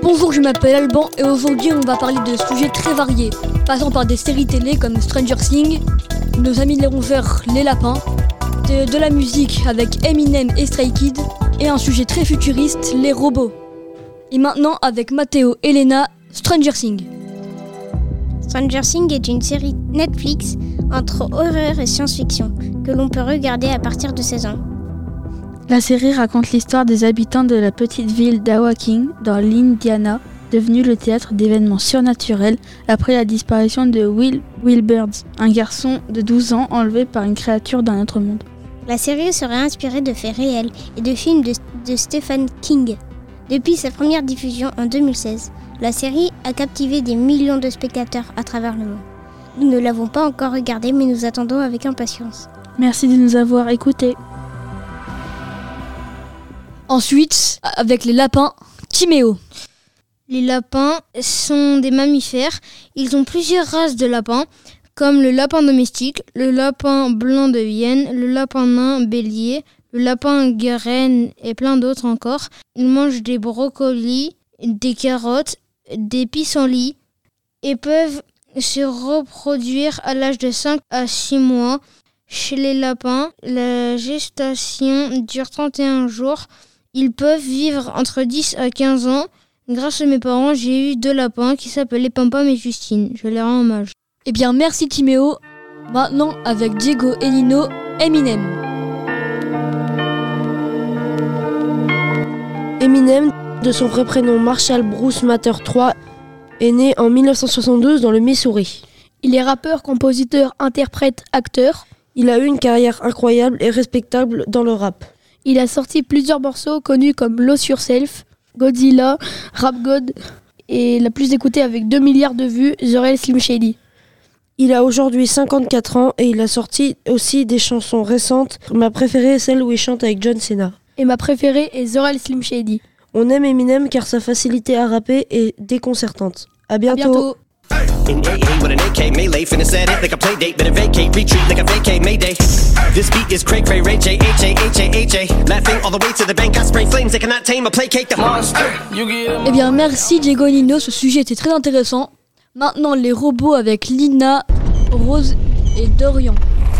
Bonjour, je m'appelle Alban et aujourd'hui on va parler de sujets très variés, passant par des séries télé comme Stranger Things, nos amis les rongeurs, les lapins, de la musique avec Eminem et Stray Kids et un sujet très futuriste, les robots. Et maintenant avec Mathéo et Léna, Stranger Things. Stranger Things est une série Netflix entre horreur et science-fiction que l'on peut regarder à partir de 16 ans. La série raconte l'histoire des habitants de la petite ville d'Awaking dans l'Indiana, devenue le théâtre d'événements surnaturels après la disparition de Will Wilburds, un garçon de 12 ans enlevé par une créature d'un autre monde. La série serait inspirée de faits réels et de films de Stephen King. Depuis sa première diffusion en 2016, la série a captivé des millions de spectateurs à travers le monde. Nous ne l'avons pas encore regardée, mais nous attendons avec impatience. Merci de nous avoir écoutés. Ensuite, avec les lapins, Timéo. Les lapins sont des mammifères. Ils ont plusieurs races de lapins, comme le lapin domestique, le lapin blanc de Vienne, le lapin nain bélier, le lapin guérène et plein d'autres encore. Ils mangent des brocolis, des carottes, des pissenlits et peuvent se reproduire à l'âge de 5 à 6 mois. Chez les lapins, la gestation dure 31 jours. Ils peuvent vivre entre 10 à 15 ans. Grâce à mes parents, j'ai eu 2 lapins qui s'appelaient Pam-Pam et Justine. Je leur rends hommage. Eh bien, merci Timéo. Maintenant, avec Diego et Nino, Eminem. Eminem, de son vrai prénom Marshall Bruce Matter III, est né en 1972 dans le Missouri. Il est rappeur, compositeur, interprète, acteur. Il a eu une carrière incroyable et respectable dans le rap. Il a sorti plusieurs morceaux connus comme Lose Yourself, Godzilla, Rap God et la plus écoutée avec 2 milliards de vues, The Real Slim Shady. Il a aujourd'hui 54 ans et il a sorti aussi des chansons récentes. Ma préférée est celle où il chante avec John Cena. Et ma préférée est The Real Slim Shady. On aime Eminem car sa facilité à rapper est déconcertante. À bientôt. In AA with an AK melee, finna set it like a play date, better vacate, retreat like a vacate, mayday. This beat is cray cray, Ray J, H-A, laughing all the way to the bank, I spray flames, they cannot tame or placate the monster. Eh bien, merci Diego et Nino, ce sujet était très intéressant. Maintenant, les robots avec Lina, Rose et Dorian.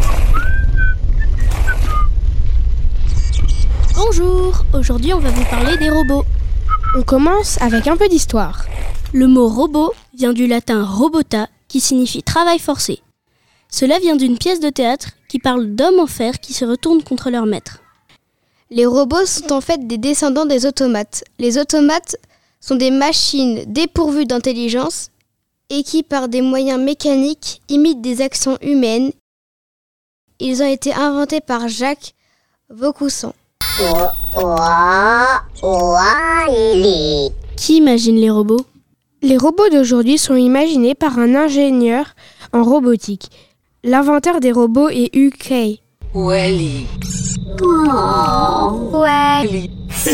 Bonjour, aujourd'hui on va vous parler des robots. On commence avec un peu d'histoire. Le mot robot vient du latin robota, qui signifie travail forcé. Cela vient d'une pièce de théâtre qui parle d'hommes en fer qui se retournent contre leur maître. Les robots sont en fait des descendants des automates. Les automates sont des machines dépourvues d'intelligence et qui, par des moyens mécaniques, imitent des actions humaines. Ils ont été inventés par Jacques Vaucanson. Qui imagine les robots ? Les robots d'aujourd'hui sont imaginés par un ingénieur en robotique. L'inventeur des robots est UK. Wally. Oh, Wally.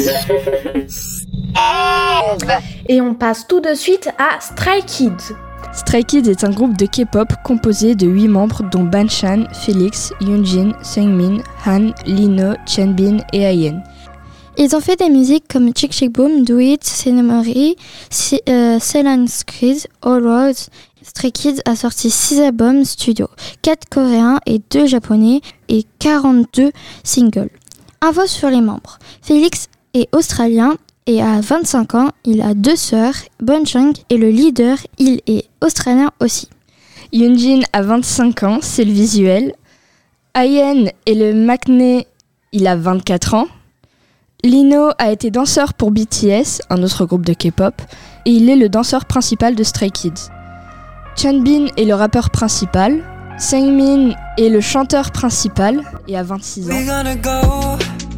Et on passe tout de suite à Stray Kids. Stray Kids est un groupe de K-pop composé de 8 membres dont Banchan, Felix, Yoonjin, Seungmin, Han, Lino, Chanbin et Ayen. Ils ont fait des musiques comme Chick Chick Boom, Do It, Cinemary, Silent Screez, All Roads. Stray Kids a sorti 6 albums studio, 4 coréens et 2 japonais et 42 singles. Info sur les membres. Felix est australien et a 25 ans. Il a 2 sœurs. Bonchung est le leader. Il est australien aussi. Yoonjin a 25 ans, c'est le visuel. Ayen est le maknae, il a 24 ans. Lino a été danseur pour BTS, un autre groupe de K-pop, et il est le danseur principal de Stray Kids. Chanbin est le rappeur principal. Seungmin est le chanteur principal et a 26 ans.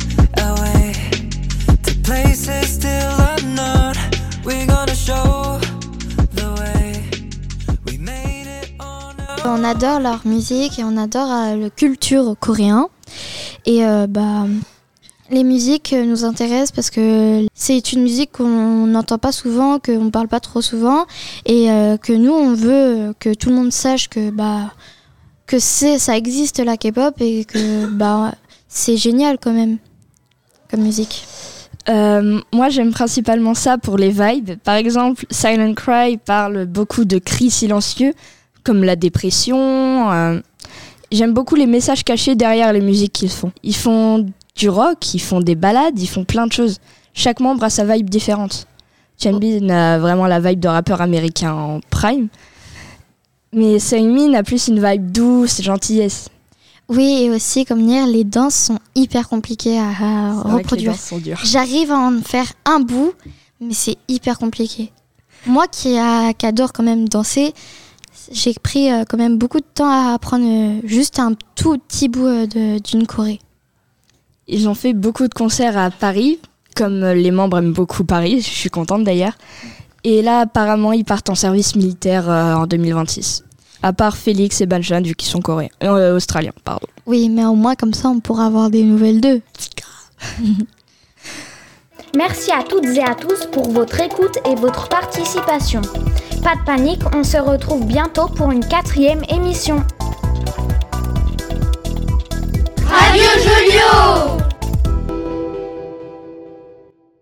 On adore leur musique et on adore la culture coréenne. Et les musiques nous intéressent parce que c'est une musique qu'on n'entend pas souvent, qu'on ne parle pas trop souvent et que nous on veut que tout le monde sache que ça existe la K-pop et que c'est génial quand même comme musique. Moi, j'aime principalement ça pour les vibes. Par exemple, Silent Cry parle beaucoup de cris silencieux, comme la dépression. J'aime beaucoup les messages cachés derrière les musiques qu'ils font. Ils font du rock, ils font des ballades, ils font plein de choses. Chaque membre a sa vibe différente. Changbin a vraiment la vibe de rappeur américain en prime. Mais Seungmin a plus une vibe douce et gentillesse. Oui, et aussi, comme dire, les danses sont hyper compliquées à reproduire. Les danses sont dures. J'arrive à en faire un bout, mais c'est hyper compliqué. Moi qui adore quand même danser, j'ai pris quand même beaucoup de temps à apprendre juste un tout petit bout d'une choré. Ils ont fait beaucoup de concerts à Paris, comme les membres aiment beaucoup Paris, je suis contente d'ailleurs. Et là, apparemment, ils partent en service militaire en 2026. À part Félix et Banjan, vu qu'ils sont australiens, pardon. Oui, mais au moins comme ça, on pourra avoir des nouvelles d'eux. Merci à toutes et à tous pour votre écoute et votre participation. Pas de panique, on se retrouve bientôt pour une 4e émission. Radio